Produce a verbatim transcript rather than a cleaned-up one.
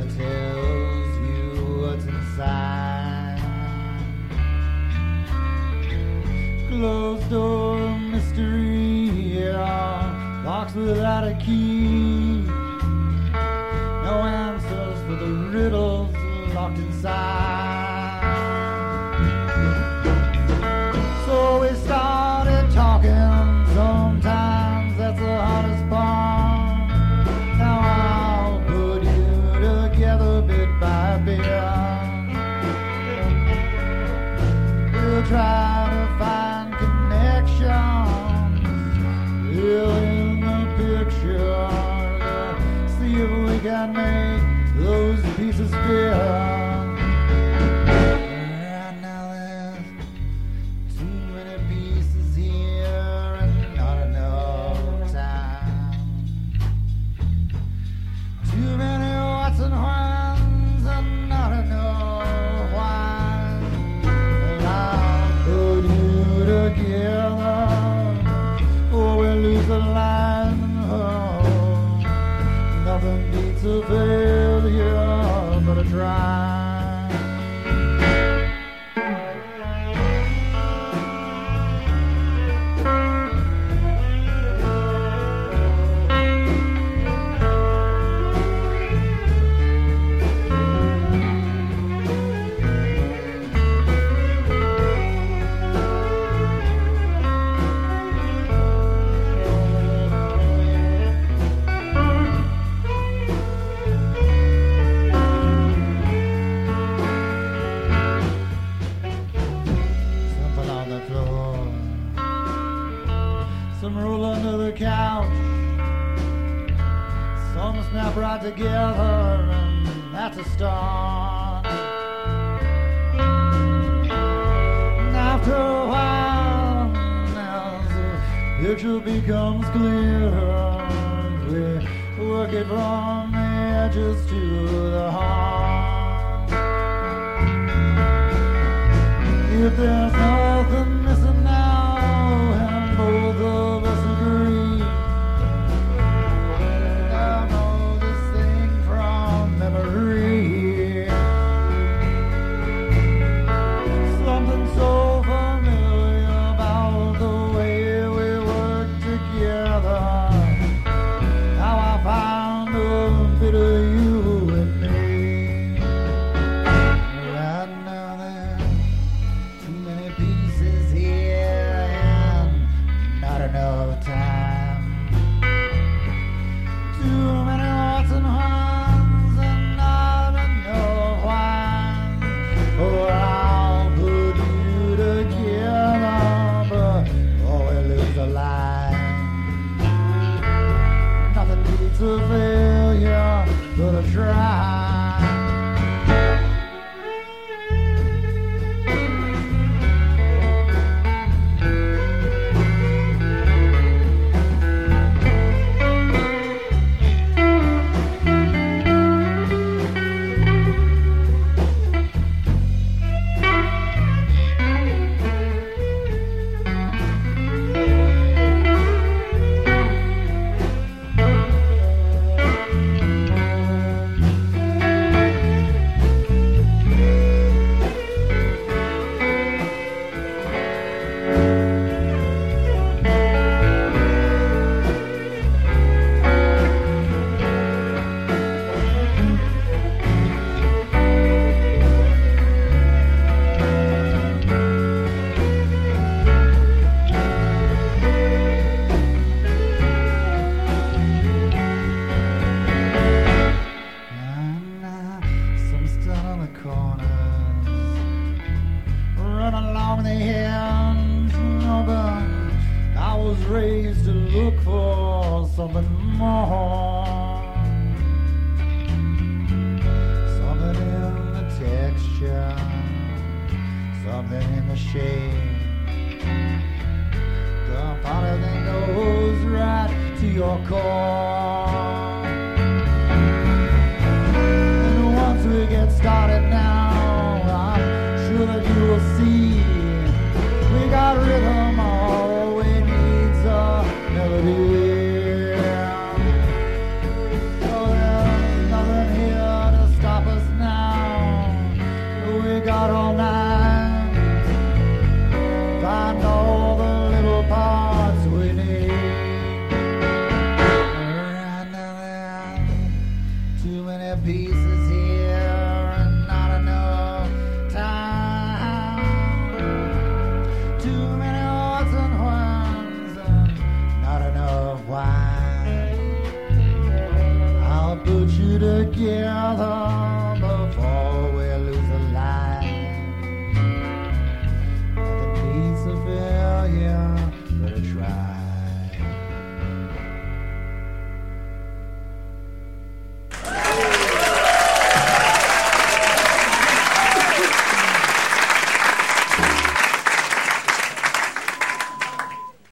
that tells you what's inside. Closed door mystery, yeah, box without a key. No answers for the riddles locked inside. So we started talking, sometimes that's the hardest part. Now I'll put you together bit by bit. We'll try to find connections, fill in the picture, see if we can make those pieces fit. Right now there's too many pieces here and not enough time. Too many whats and whens and not enough wine. And I'll put you together or we lose the line. Oh, nothing beats a failure but a try. Some roll under the couch, some snap right together, and that's a start. And after a while, as the picture becomes clear, we work it from the edges to the heart. If there's nothing missing now, both of us agree, I know this thing from memory. Something so familiar about the way we work together. How I found a bit of you and me. Right now there's too many pieces here, not enough time. Too many whats and whens and not enough wine. Oh, I'll put you together, but oh, we lose the line. Nothing beats a failure but a try. Raised to look for something more, something in the texture, something in the shade, the part of thing goes right to your core. And once we get started now, I'm sure that you will see we got rhythm, all we need's a melody. So there's nothing here to stop. together.